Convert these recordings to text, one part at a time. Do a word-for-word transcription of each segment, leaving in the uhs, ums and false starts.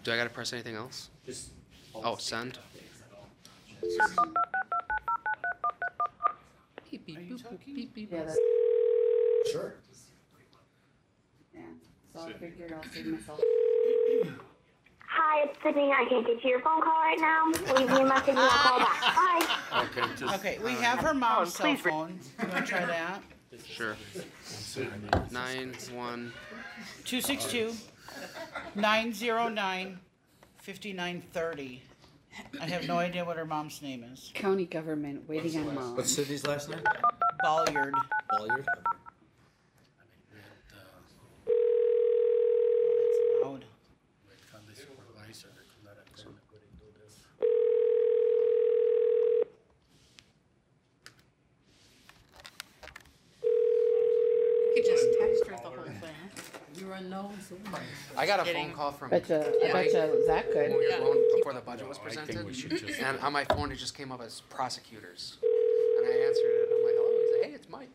Do I gotta press anything else? Just. Oh, send. Beep, beep, Are you boop, boop, talking? beep, beep. Yeah, that's, Sure. yeah. So I figured I'll save myself. Hi, it's Sydney. I can't get to your phone call right now. Leave me a message and I'll call back. Bye. Okay, just. Okay, we uh, have her mom's cell please re- phone. You wanna try that? Sure. Nine, one, Two six two, nine zero nine, fifty-nine thirty. I have no idea what her mom's name is. County government, waiting on mom. What's Sydney's last name? Bolliard. Bolliard? Oh, that's loud. You could just text her the whole thing. You're unknown supervisor. I got a Getting- phone call from Betcha, I Mike betcha Zach when could. we were Yeah. going before the budget was No, I think presented, we should just- and on my phone it just came up as prosecutors, and I answered it. I'm like, hello. He's like, hey, it's Mike.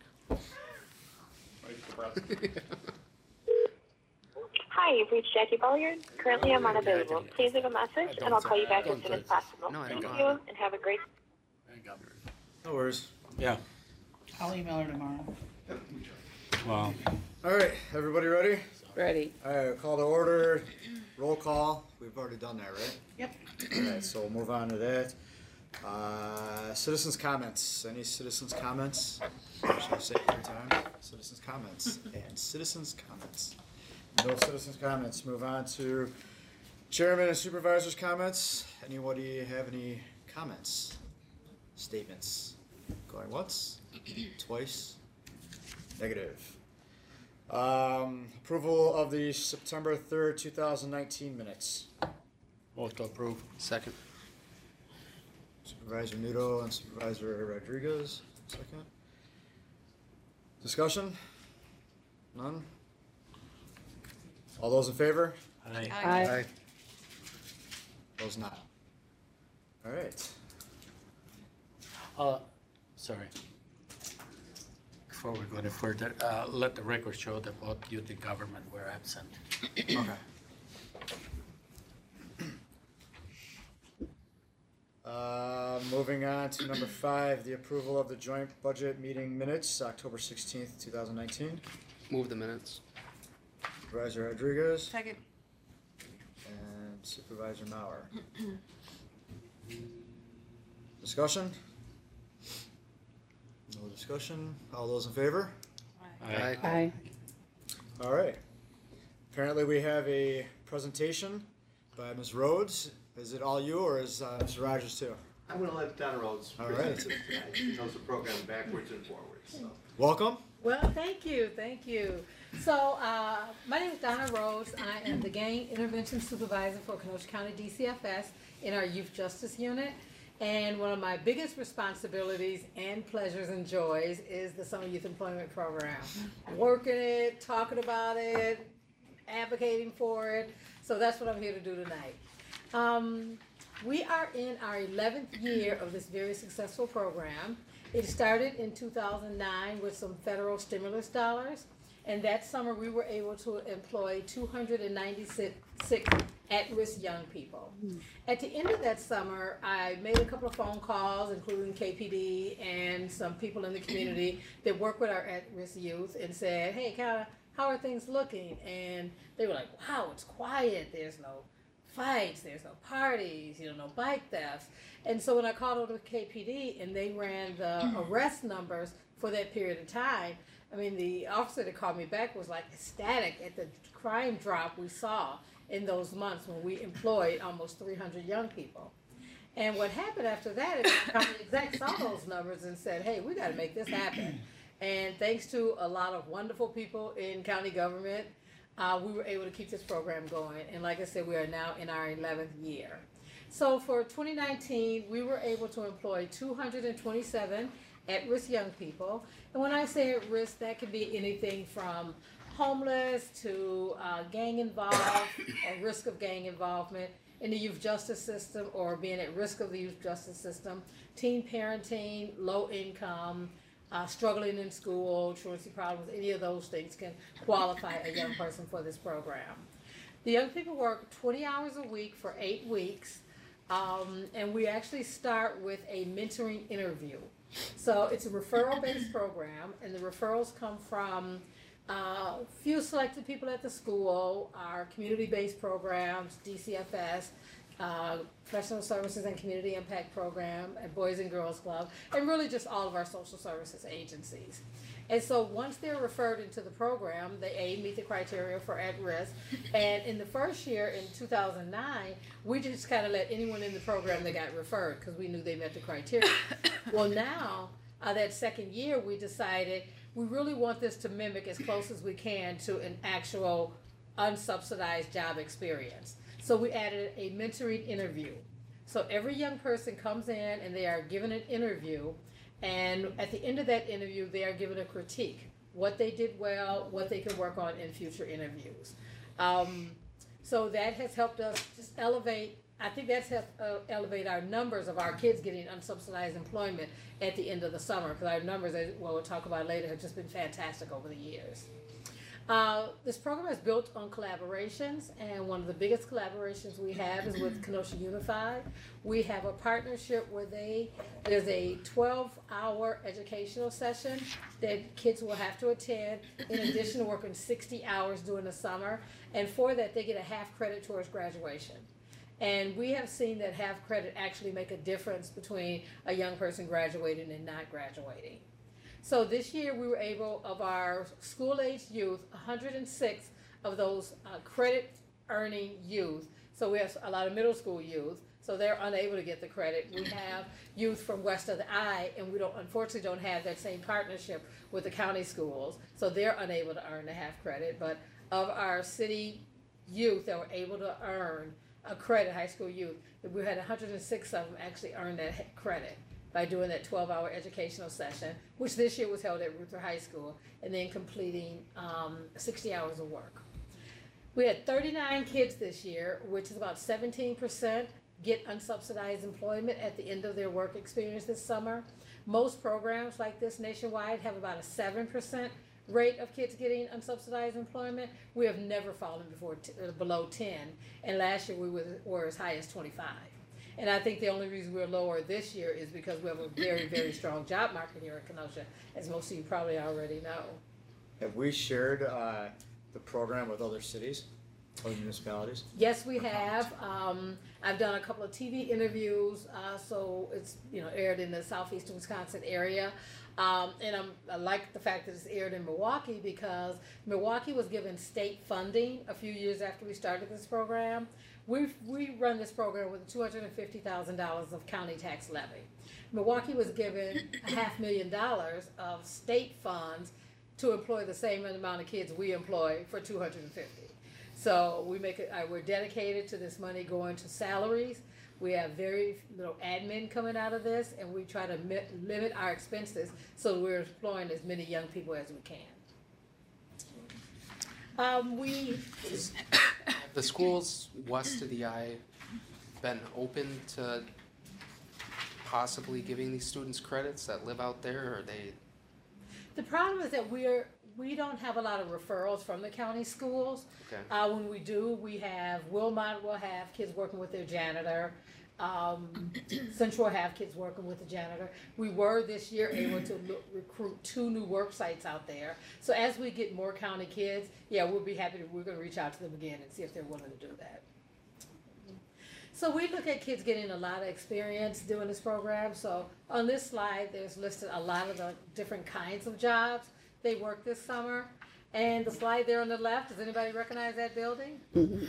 Hi, you've reached Jackie Bolliard. Currently, I'm unavailable. Please leave a message and I'll call you back as soon as possible. No, I Thank don't. you and have a great No worries. Yeah, I'll email her tomorrow. well, All right, everybody ready? Ready. All right, call to order, roll call. We've already done that, right? Yep. All right, so we'll move on to that. Uh, citizens' comments. Any citizens' comments? Should I say it every time? Citizens' comments and citizens' comments. No citizens' comments. Move on to chairman and supervisors' comments. Anybody have any comments? Statements? Going once? Twice? Negative. Um, approval of the September third, two thousand nineteen minutes. vote to approve. Second. Supervisor Nudo and Supervisor Rodriguez, second. Discussion? None? All those in favor? Aye. Aye. Those not. All right. Uh, sorry. Before we go any further, uh, let the record show that both youth and government were absent. Okay. Uh, moving on to number five, the approval of the joint budget meeting minutes, October sixteenth, two thousand nineteen. Move the minutes. Supervisor Rodriguez Second. and Supervisor Mauer. Discussion? No discussion. All those in favor? Aye. Aye. All right. Apparently we have a presentation by Miz Rhodes. Is it all you or is uh, Mister Rogers too? I'm gonna let Donna Rhodes All present right. it tonight. She knows the program backwards and forwards, so. Welcome. Well, thank you, thank you. So, uh, my name is Donna Rhodes. I am the Gang Intervention Supervisor for Kenosha County D C F S in our Youth Justice Unit. And one of my biggest responsibilities and pleasures and joys is the Summer Youth Employment Program. Working it, talking about it, advocating for it. So that's what I'm here to do tonight. Um, we are in our eleventh year of this very successful program. It started in two thousand nine with some federal stimulus dollars, and that summer we were able to employ two hundred ninety-six at-risk young people. At the end of that summer, I made a couple of phone calls, including K P D and some people in the community that work with our at-risk youth, and said, hey, kind of, how are things looking? And they were like, wow, it's quiet, there's no fights, there's no parties, you know, no bike thefts. And so when I called over to K P D and they ran the arrest numbers for that period of time, I mean, the officer that called me back was like ecstatic at the crime drop we saw in those months when we employed almost three hundred young people. And what happened after that is the county exec saw those numbers and said, hey, we got to make this happen. And thanks to a lot of wonderful people in county government, uh, we were able to keep this program going. And like I said, we are now in our eleventh year. So for twenty nineteen, we were able to employ two hundred twenty-seven at-risk young people. And when I say at risk, that could be anything from homeless to uh, gang involved or risk of gang involvement in the youth justice system or being at risk of the youth justice system, teen parenting, low income, uh, struggling in school, truancy problems, any of those things can qualify a young person for this program. The young people work twenty hours a week for eight weeks, um, and we actually start with a mentoring interview. So it's a referral-based program, and the referrals come from a uh, few selected people at the school, our community-based programs, D C F S, uh, Professional Services and Community Impact Program, and Boys and Girls Club, and really just all of our social services agencies. And so once they're referred into the program, they A, meet the criteria for at-risk, and in the first year, in two thousand nine, we just kind of let anyone in the program that got referred because we knew they met the criteria. Well, now, uh, that second year, we decided we really want this to mimic as close as we can to an actual unsubsidized job experience. So we added a mentoring interview. So every young person comes in and they are given an interview, and at the end of that interview, they are given a critique, what they did well, what they can work on in future interviews. Um, so that has helped us just elevate, I think that's helped uh, elevate our numbers of our kids getting unsubsidized employment at the end of the summer, because our numbers, as well, we'll talk about later, have just been fantastic over the years. Uh, this program is built on collaborations, and one of the biggest collaborations we have is with Kenosha Unified. We have a partnership where they, there's a twelve hour educational session that kids will have to attend, in addition to working sixty hours during the summer, and for that they get a half credit towards graduation. And we have seen that half credit actually make a difference between a young person graduating and not graduating. So this year we were able, of our school-aged youth, one hundred six of those uh, credit-earning youth, so we have a lot of middle school youth, so they're unable to get the credit. We have youth from west of the I, and we don't, unfortunately don't have that same partnership with the county schools, so they're unable to earn the half credit. But of our city youth that were able to earn a credit, high school youth, we had one hundred six of them actually earn that credit by doing that twelve hour educational session, which this year was held at Ruther High School, and then completing um, sixty hours of work. We had thirty-nine kids this year, which is about seventeen percent get unsubsidized employment at the end of their work experience this summer. Most programs like this nationwide have about a seven percent rate of kids getting unsubsidized employment. We have never fallen before t uh, below ten, and last year we were, were as high as twenty-five. And I think the only reason we're lower this year is because we have a very, very strong job market here in Kenosha, as most of you probably already know. Have we shared uh, the program with other cities, other municipalities? Yes, we have. Um, I've done a couple of T V interviews, uh, so it's you know aired in the southeastern Wisconsin area. Um, and I'm, I like the fact that it's aired in Milwaukee, because Milwaukee was given state funding a few years after we started this program. We've, we run this program with two hundred fifty thousand dollars of county tax levy. Milwaukee was given a half million dollars of state funds to employ the same amount of kids we employ for two hundred fifty. So we make it, uh, we're dedicated to this money going to salaries. We have very little admin coming out of this, and we try to mi limit our expenses so we're employing as many young people as we can. Um, we Have the schools west of the I been open to possibly giving these students credits that live out there, or are they? The problem is that we're we don't have a lot of referrals from the county schools. Okay. Uh, when we do, we have Wilmot will have kids working with their janitor. Um, Central will have kids working with the janitor. We were this year able to look, recruit two new work sites out there. So as we get more county kids, yeah, we'll be happy to, we're going to reach out to them again and see if they're willing to do that. So we look at kids getting a lot of experience doing this program. So on this slide, there's listed a lot of the different kinds of jobs they work this summer. And the slide there on the left, does anybody recognize that building?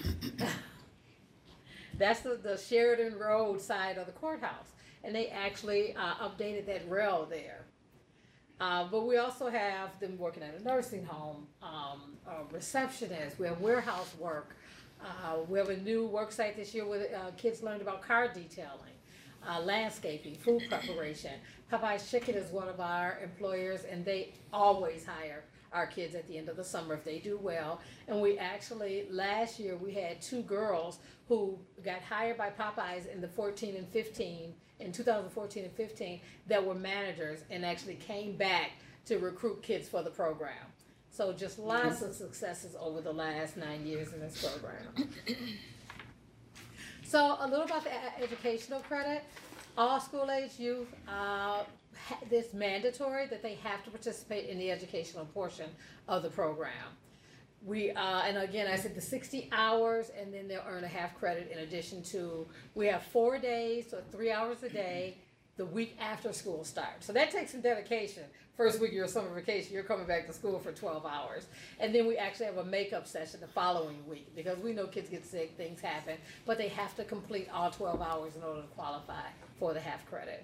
That's the, the Sheridan Road side of the courthouse. And they actually uh, updated that rail there. Uh, but we also have them working at a nursing home, um, a receptionist, we have warehouse work. Uh, we have a new work site this year where uh, kids learned about car detailing, uh, landscaping, food preparation. Popeye's Chicken is one of our employers, and they always hire our kids at the end of the summer if they do well. And we actually, last year, we had two girls who got hired by Popeyes in the fourteen and fifteen, in two thousand fourteen and fifteen, that were managers and actually came back to recruit kids for the program. So just lots of successes over the last nine years in this program. So a little about the e- educational credit. All school-age youth, uh, ha- it's mandatory that they have to participate in the educational portion of the program. We, uh, and again, I said the sixty hours, and then they'll earn a half credit in addition to, we have four days, so three hours a day, the week after school starts. So that takes some dedication. First week of your summer vacation, you're coming back to school for twelve hours. And then we actually have a makeup session the following week, because we know kids get sick, things happen, but they have to complete all twelve hours in order to qualify for the half credit.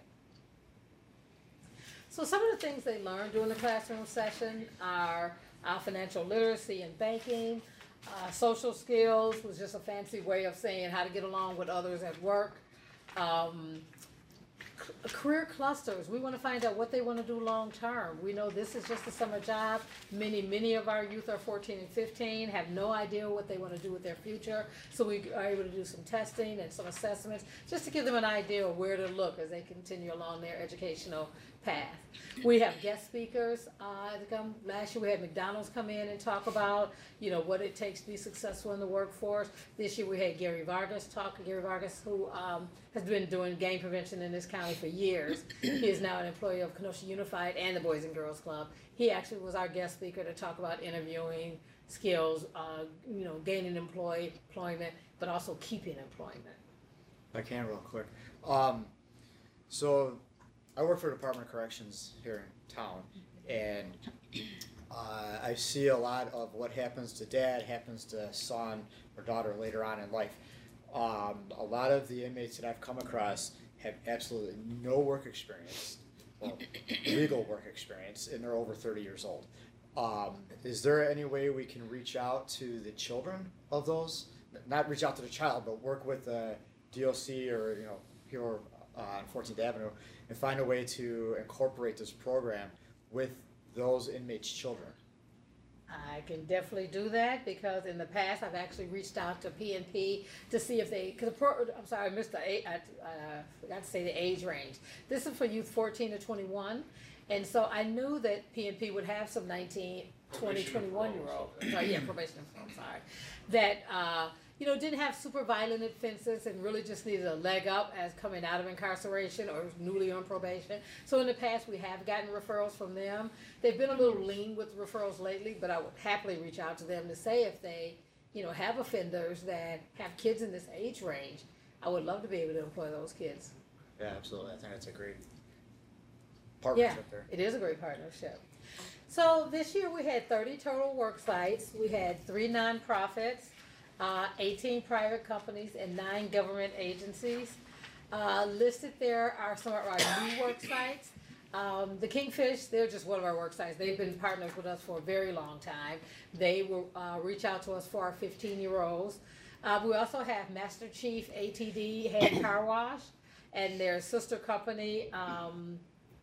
So some of the things they learn during the classroom session are uh, financial literacy and banking, uh, social skills was just a fancy way of saying how to get along with others at work. Um, c- career clusters, we want to find out what they want to do long term. We know this is just a summer job. Many, many of our youth are fourteen and fifteen, have no idea what they want to do with their future. So we are able to do some testing and some assessments just to give them an idea of where to look as they continue along their educational path. We have guest speakers uh, that come. Last year we had McDonald's come in and talk about, you know, what it takes to be successful in the workforce. This year we had Gary Vargas talk. Gary Vargas, who um, has been doing gang prevention in this county for years. He is now an employee of Kenosha Unified and the Boys and Girls Club. He actually was our guest speaker to talk about interviewing skills, uh, you know, gaining employ, employment, but also keeping employment. If I can real quick. Um, so I work for the Department of Corrections here in town, and uh, I see a lot of what happens to dad happens to son or daughter later on in life. Um, a lot of the inmates that I've come across have absolutely no work experience, well, legal work experience, and they're over thirty years old. Um, is there any way we can reach out to the children of those? Not reach out to the child, but work with the D O C or, you know, here uh, on fourteenth Avenue and find a way to incorporate this program with those inmates' children? I can definitely do that because in the past I've actually reached out to P N P to see if they, because the pro, I'm sorry, I missed the, a- I uh, forgot to say the age range. This is for youth fourteen to twenty-one, and so I knew that P N P would have some nineteen, twenty, twenty-one year old, sorry, yeah, probation, I'm sorry, that, uh, you know, didn't have super violent offenses and really just needed a leg up as coming out of incarceration or newly on probation. So in the past, we have gotten referrals from them. They've been a little lean with referrals lately, but I would happily reach out to them to say if they, you know, have offenders that have kids in this age range, I would love to be able to employ those kids. Yeah, absolutely. I think that's a great Yeah, partnership there. it is a great partnership. So this year we had thirty total work sites. We had three nonprofits, uh, eighteen private companies, and nine government agencies. Uh, listed there are some of our new work sites. Um, the Kingfish, they're just one of our work sites. They've been partners with us for a very long time. They will uh, reach out to us for our fifteen-year-olds. Uh, we also have Master Chief A T D Hand Car Wash and their sister company, um,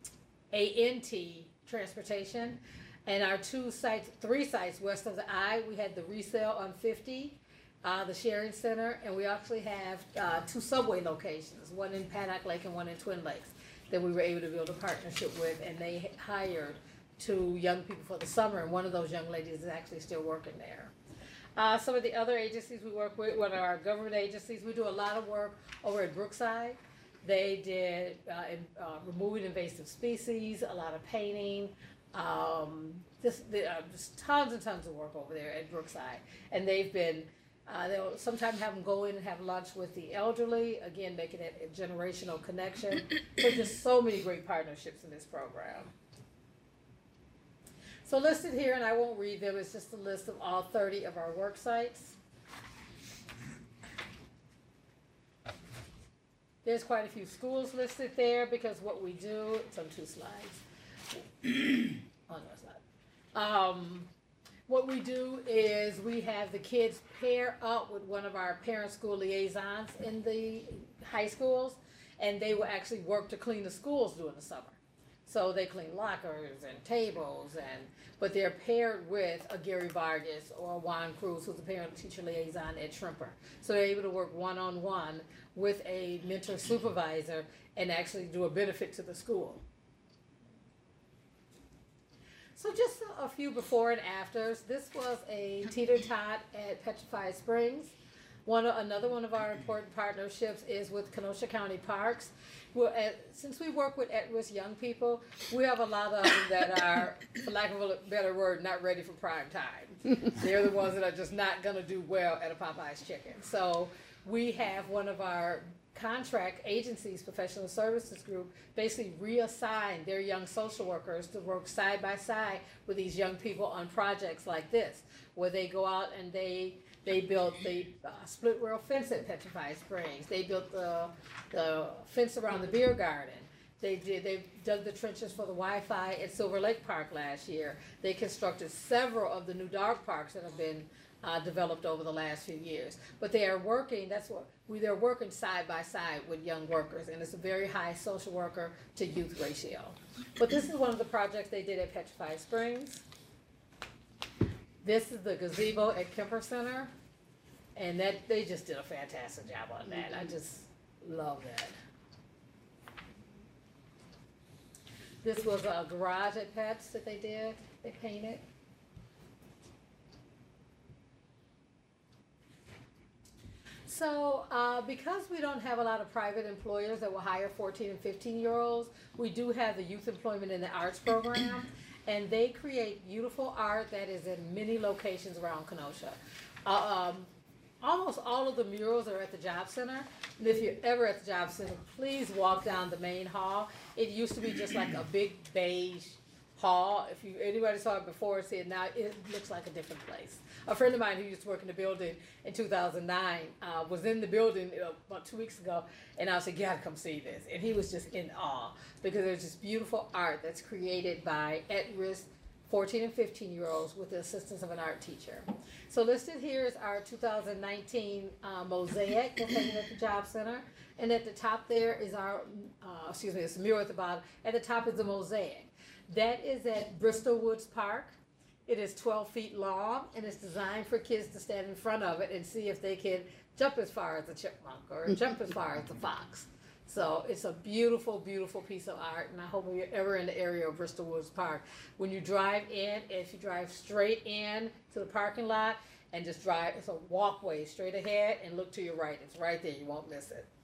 A N T Transportation. And our two sites, three sites west of the I, we had the resale on fifty, uh, the Sharing Center, and we actually have uh, two subway locations, one in Paddock Lake and one in Twin Lakes, that we were able to build a partnership with, and they hired two young people for the summer, and one of those young ladies is actually still working there. Uh, some of the other agencies we work with, one of our government agencies, we do a lot of work over at Brookside. They did uh, in, uh, removing invasive species, a lot of painting, um, just, the, uh, just tons and tons of work over there at Brookside. And they've been, uh, they'll sometimes have them go in and have lunch with the elderly, again, making it a generational connection. So just so many great partnerships in this program. So listed here, and I won't read them, it's just a list of all thirty of our work sites. There's quite a few schools listed there because what we do, it's on two slides. On that slide. Um, what we do is we have the kids pair up with one of our parent school liaisons in the high schools, and they will actually work to clean the schools during the summer. So they clean lockers and tables, and but they're paired with a Gary Vargas or a Juan Cruz, who's a parent-teacher liaison at Shrimper. So they're able to work one-on-one with a mentor supervisor and actually do a benefit to the school. So just a few before and afters. This was a teeter tot at Petrified Springs. One of, another one of our important partnerships is with Kenosha County Parks. Well, at, since we work with at-risk young people, we have a lot of them that are, for lack of a better word, not ready for prime time. They're the ones that are just not going to do well at a Popeye's Chicken. So we have one of our contract agencies, professional services group, basically reassign their young social workers to work side by side with these young people on projects like this, where they go out and they They built the uh, split rail fence at Petrified Springs. They built the, the fence around the beer garden. They did. They dug the trenches for the Wi-Fi at Silver Lake Park last year. They constructed several of the new dog parks that have been uh, developed over the last few years. But they are working. That's what we. They're working side by side with young workers, and it's a very high social worker to youth ratio. But this is one of the projects they did at Petrified Springs. This is the gazebo at Kemper Center, and that they just did a fantastic job on that. I just love that. This was a garage at Pets that they did, they painted. So uh, because we don't have a lot of private employers that will hire fourteen and fifteen year olds, we do have the Youth Employment in the Arts program. And they create beautiful art that is in many locations around Kenosha. Uh, um, almost all of the murals are at the Job Center. And if you're ever at the Job Center, please walk down the main hall. It used to be just like a big beige hall. If you anybody saw it before, see it now, it looks like a different place. A friend of mine who used to work in the building in two thousand nine uh, was in the building uh, about two weeks ago, and I said, "You gotta come see this." And he was just in awe because there's this beautiful art that's created by at-risk fourteen and fifteen year olds with the assistance of an art teacher. So listed here is our two thousand nineteen uh, mosaic that's hanging at the Job Center. And at the top there is our, uh, excuse me, it's a mural at the bottom. At the top is the mosaic. That is at Bristol Woods Park. It is twelve feet long, and it's designed for kids to stand in front of it and see if they can jump as far as the chipmunk or jump as far as the fox. So it's a beautiful, beautiful piece of art, and I hope if you're ever in the area of Bristol Woods Park, when you drive in, if you drive straight in to the parking lot and just drive, it's a walkway straight ahead and look to your right. It's right there. You won't miss it.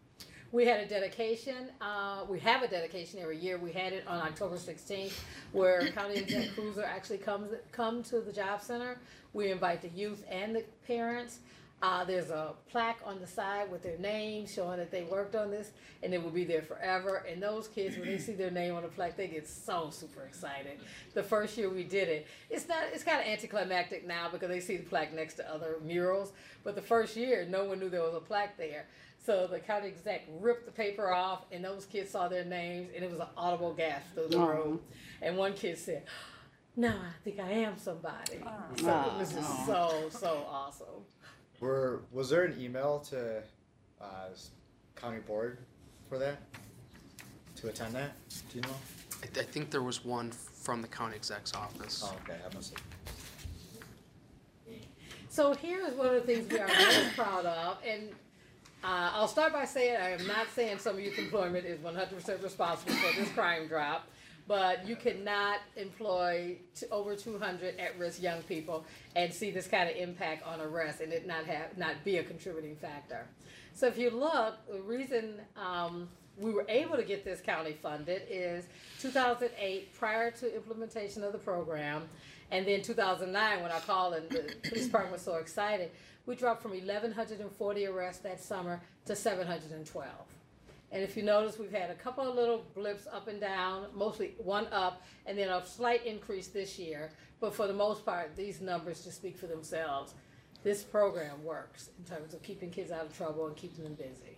We had a dedication, uh, we have a dedication every year. We had it on October sixteenth, where County Exec Cruiser actually comes come to the Job Center. We invite the youth and the parents. Uh, there's a plaque on the side with their name showing that they worked on this, and it will be there forever. And those kids, when they see their name on the plaque, they get so super excited. The first year we did it, it's not, it's kind of anticlimactic now because they see the plaque next to other murals. But the first year, no one knew there was a plaque there. So the county exec ripped the paper off, and those kids saw their names, and it was an audible gasp through the room. And one kid said, "Now I think I am somebody." So it was just so, so awesome. Were, was there an email to uh, county board for that? To attend that? Do you know? I, I think there was one from the county exec's office. Oh, okay. I must have. So here is one of the things we are most proud of, and uh, I'll start by saying I am not saying some youth employment is one hundred percent responsible for this crime drop, but you cannot employ t- over two hundred at-risk young people and see this kind of impact on arrest and it not have not be a contributing factor. So if you look, the reason um, we were able to get this county funded is two thousand eight, prior to implementation of the program, and then two thousand nine, when I called and the police department was so excited, we dropped from eleven forty arrests that summer to seven hundred twelve. And if you notice, we've had a couple of little blips up and down, mostly one up, and then a slight increase this year. But for the most part, these numbers just speak for themselves. This program works in terms of keeping kids out of trouble and keeping them busy.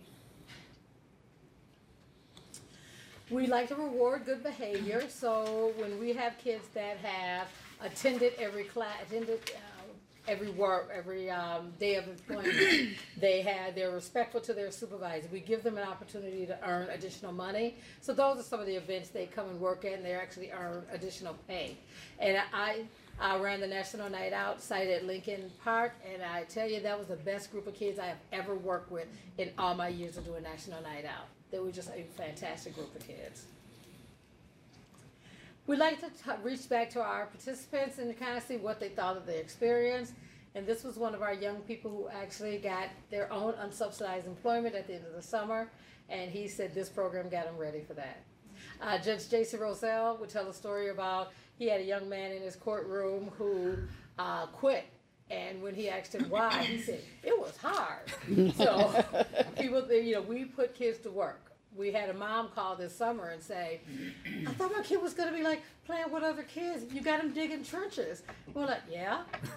We like to reward good behavior, so when we have kids that have attended every class, attended uh, every work, every um, day of employment, they had, they're respectful to their supervisor. We give them an opportunity to earn additional money. So those are some of the events they come and work at, and they actually earn additional pay. And I, I ran the National Night Out site at Lincoln Park, and I tell you, that was the best group of kids I have ever worked with in all my years of doing National Night Out. They were just a fantastic group of kids. We like to t- reach back to our participants and kind of see what they thought of the experience. And this was one of our young people who actually got their own unsubsidized employment at the end of the summer. And he said this program got him ready for that. Uh, Judge Jason Roselle would tell a story about he had a young man in his courtroom who uh, quit. And when he asked him why, he said, it was hard. So people, you know, we put kids to work. We had a mom call this summer and say, I thought my kid was going to be like playing with other kids. You got him digging trenches. We're like, yeah.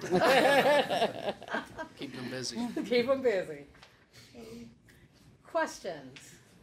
Keep them busy. Keep them busy. Questions?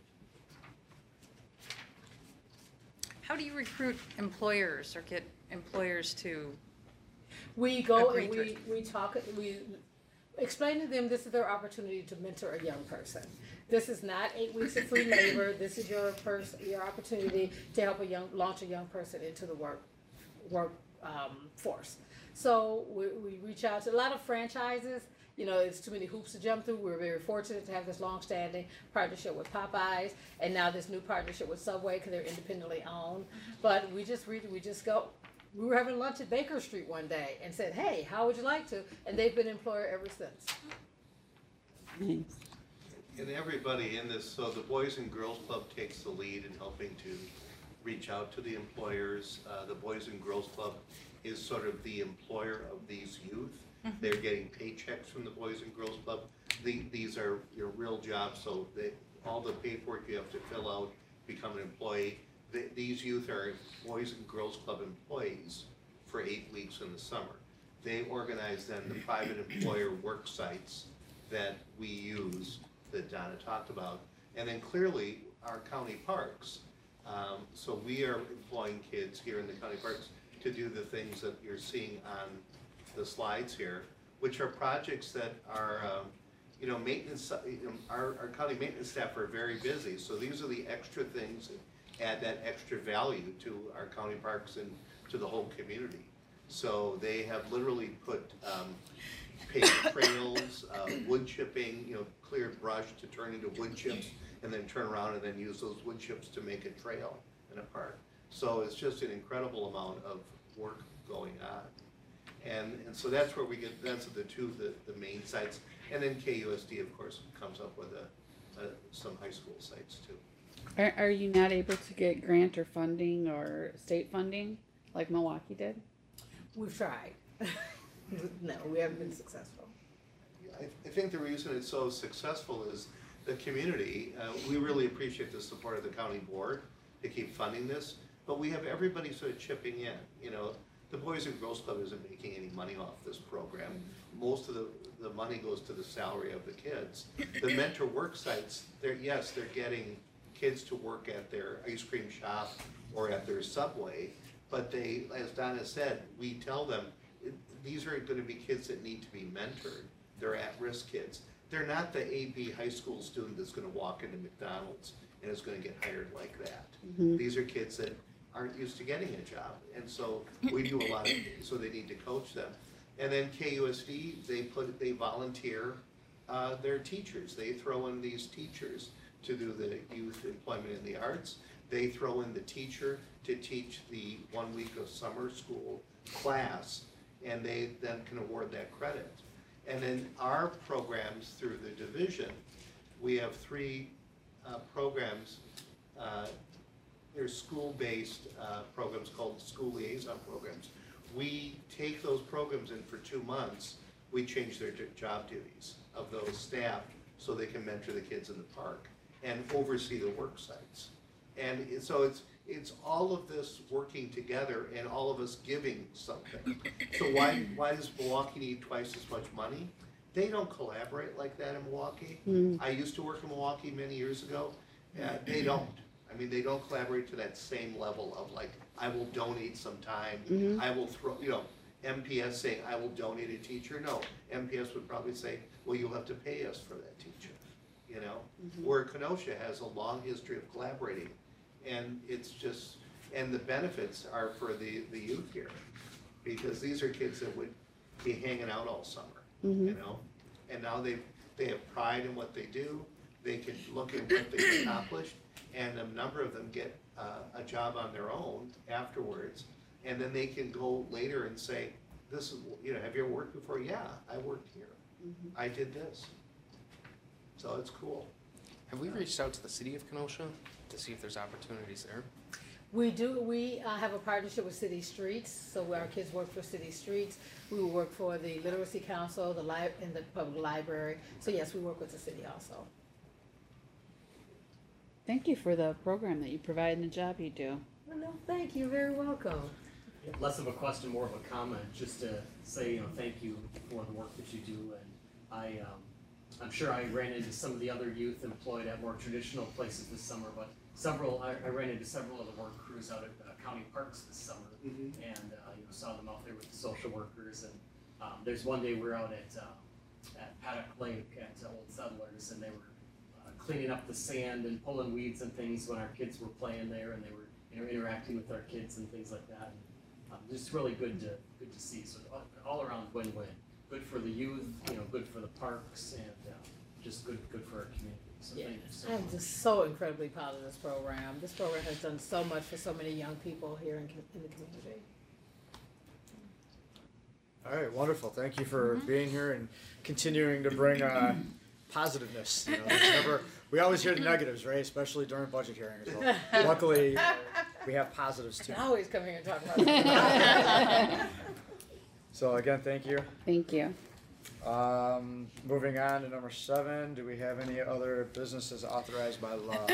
How do you recruit employers or get employers to? We go Agree and to we, it. we talk, we explain to them this is their opportunity to mentor a young person. This is not eight weeks of free labor. This is your person, your opportunity to help a young, launch a young person into the work, work um, force. So we, we reach out to a lot of franchises. You know, it's too many hoops to jump through. We're very fortunate to have this long-standing partnership with Popeyes, and now this new partnership with Subway because they're independently owned. But we just re- we just go. We were having lunch at Baker Street one day and said, "Hey, how would you like to?" And they've been employer ever since. Nice. And everybody in this, so the Boys and Girls Club takes the lead in helping to reach out to the employers. Uh, the Boys and Girls Club is sort of the employer of these youth. Mm-hmm. They're getting paychecks from the Boys and Girls Club. The, these are your real jobs, so they, all the paperwork you have to fill out, become an employee. The, these youth are Boys and Girls Club employees for eight weeks in the summer. They organize then the private employer work sites that we use, that Donna talked about, and then clearly our county parks. Um, so we are employing kids here in the county parks to do the things that you're seeing on the slides here, which are projects that are, um, you know, maintenance, our, our county maintenance staff are very busy, so these are the extra things that add that extra value to our county parks and to the whole community. So they have literally put um, paved trails, uh, wood chipping, you know, cleared brush to turn into wood chips, and then turn around and then use those wood chips to make a trail in a park. So it's just an incredible amount of work going on. And, and so that's where we get, that's the two, the, the main sites. And then K U S D, of course, comes up with a, a, some high school sites too. Are, are you not able to get grant or funding or state funding like Milwaukee did? We've tried. No, we haven't been successful. I, I think the reason it's so successful is the community. Uh, we really appreciate the support of the county board to keep funding this, but we have everybody sort of chipping in. You know, the Boys and Girls Club isn't making any money off this program. Most of the, the money goes to the salary of the kids. The mentor work sites, they're, yes, they're getting kids to work at their ice cream shop or at their Subway, but they, as Donna said, we tell them, these are going to be kids that need to be mentored. They're at-risk kids. They're not the A P high school student that's going to walk into McDonald's and is going to get hired like that. Mm-hmm. These are kids that aren't used to getting a job, and so we do a lot of, so they need to coach them. And then K U S D, they put, they volunteer uh, their teachers. They throw in these teachers to do the youth employment in the arts. They throw in the teacher to teach the one week of summer school class, and they then can award that credit. And then our programs through the division, we have three uh, programs. Uh, there's school-based uh, programs called school liaison programs. We take those programs and for two months, we change their job duties of those staff so they can mentor the kids in the park and oversee the work sites. And it, so it's, it's all of this working together and all of us giving something. So why, why does Milwaukee need twice as much money? They don't collaborate like that in Milwaukee. Mm. I used to work in Milwaukee many years ago. Uh, they don't. I mean, they don't collaborate to that same level of like, I will donate some time. Mm-hmm. I will throw, you know, M P S saying, I will donate a teacher. No, M P S would probably say, well, you'll have to pay us for that teacher. You know, mm-hmm. Where Kenosha has a long history of collaborating. And it's just, and the benefits are for the, the youth here, because these are kids that would be hanging out all summer, mm-hmm. you know? And now they they have pride in what they do, they can look at what they've accomplished, and a number of them get uh, a job on their own afterwards, and then they can go later and say, this is, you know, have you ever worked before? Yeah, I worked here. I did this. So it's cool. Have we reached out to the city of Kenosha to see if there's opportunities there? We do, we uh, have a partnership with City Streets, so our kids work for City Streets. We will work for the Literacy Council, the li- and the public library. So yes, we work with the city also. Thank you for the program that you provide and the job you do. Well, no, thank you, very welcome. Less of a question, more of a comment, just to say, you know, thank you for the work that you do. And I, um, I'm sure I ran into some of the other youth employed at more traditional places this summer, but several, I, I ran into several of the work crews out at uh, county parks this summer, Mhm. and uh, you know, saw them out there with the social workers. And um, there's one day we we're out at uh, at Paddock Lake at uh, Old Settlers, and they were uh, cleaning up the sand and pulling weeds and things when our kids were playing there, and they were, you know, interacting with our kids and things like that. And, um, just really good to good to see. So all, all around win-win. Good for the youth, you know, good for the parks, and uh, just good good for our community. So thank you so I'm much. just so incredibly proud of this program. This program has done so much for so many young people here in, in the community. All right, wonderful. Thank you for being here and continuing to bring uh, positiveness. You know, there's never, we always hear the negatives, right? Especially during budget hearings. Well, luckily, we have positives I too. can always come here and talk about it. So again, thank you. Thank you. Um, moving on to number seven, do we have any other businesses authorized by law?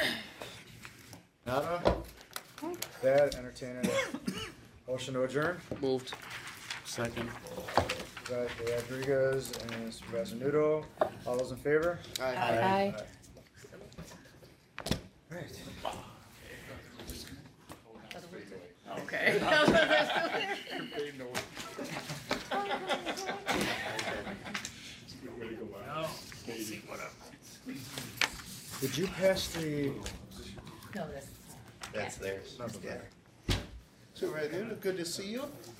Nada? That entertain a motion to adjourn? Moved. Second. Supervisor Rodriguez and Supervisor Nudo. All those in favor? Aye. Right. Okay. Did you pass the? No, that's. That's theirs. Nothing Yeah. there. Supervisor Nudo, good to see you.